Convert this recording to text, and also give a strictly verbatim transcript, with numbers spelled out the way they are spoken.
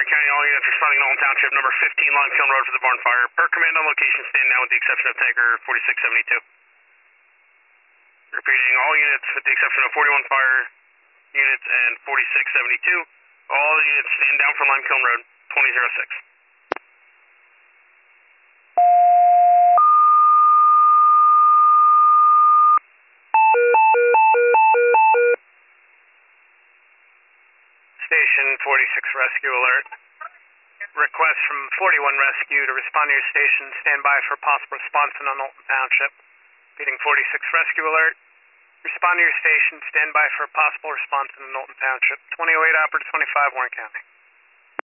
Warren County, all units responding Knowlton Township, number fifteen Limekiln Road for the barn fire. Per command on location, stand now with the exception of tanker forty-six seventy-two. Repeating, all units with the exception of forty-one fire units and forty-six seventy-two. All units stand down for Limekiln Road, twenty oh six. Station forty-six Rescue Alert. Request from forty-one Rescue to respond to your station. Stand by for possible response in Knowlton Township. Repeating, forty-six Rescue Alert. Respond to your station. Stand by for possible response in Knowlton Township. twenty oh eight operative twenty-five Warren County.